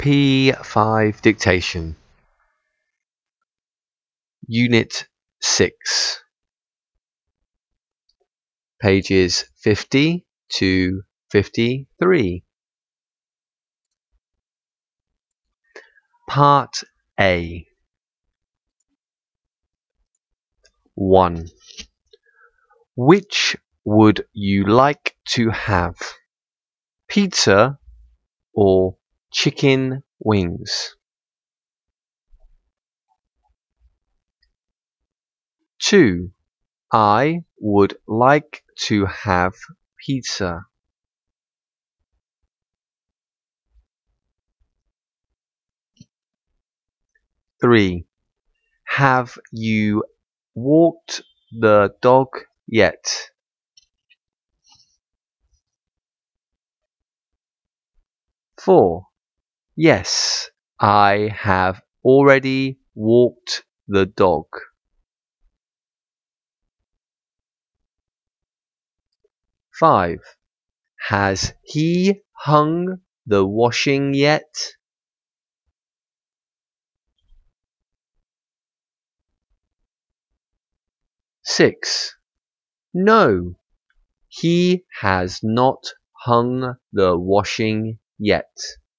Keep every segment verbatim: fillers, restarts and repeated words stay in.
P five Dictation Unit six Pages fifty to fifty-three. Part A. one. Which would you like to have? Pizza or chicken wings? two. I would like to have pizza. three. Have you walked the dog yet? four. Yes, I have already walked the dog. five. Has he hung the washing yet? six. No, he has not hung the washing yet.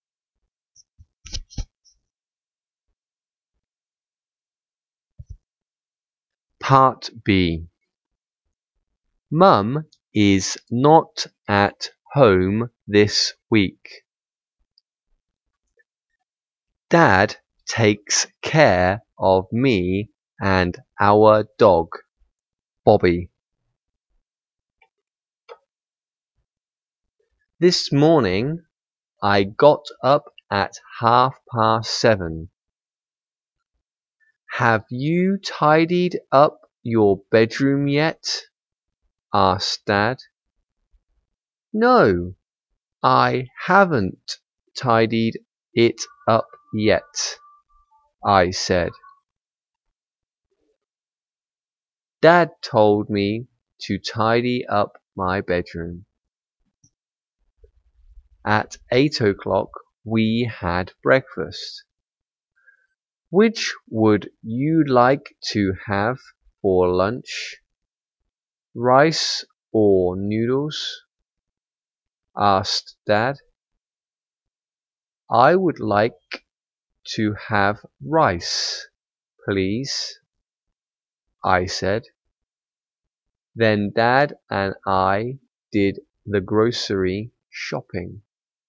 Part B. Mum is not at home this week. Dad takes care of me and our dog, Bobby. This morning I got up at half past seven. Have you tidied up your bedroom yet? Asked Dad. No, I haven't tidied it up yet, I said. Dad told me to tidy up my bedroom. At eight o'clock we had breakfast. Which would you like to have for lunch? Rice or noodles? Asked Dad. I would like to have rice, please, I said. Then Dad and I did the grocery shopping.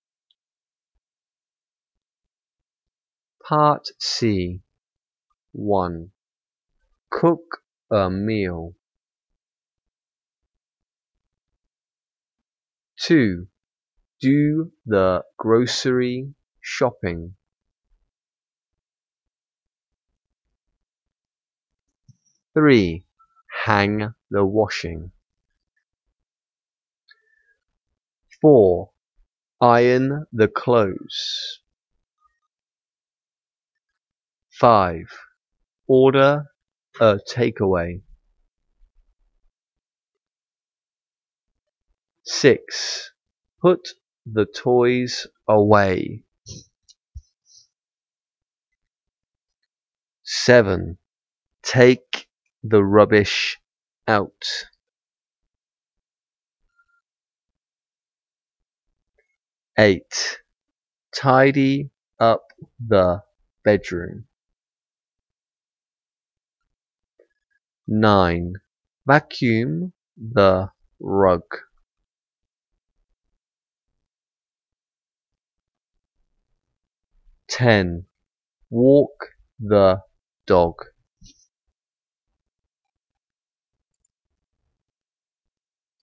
Part C. one. Cook a meal. two. Do the grocery shopping. three. Hang the washing. four. Iron the clothes. five. Order a takeaway. six. Put the toys away. seven. Take the rubbish out. eight. Tidy up the bedroom. nine. Vacuum the rug. ten. Walk the dog.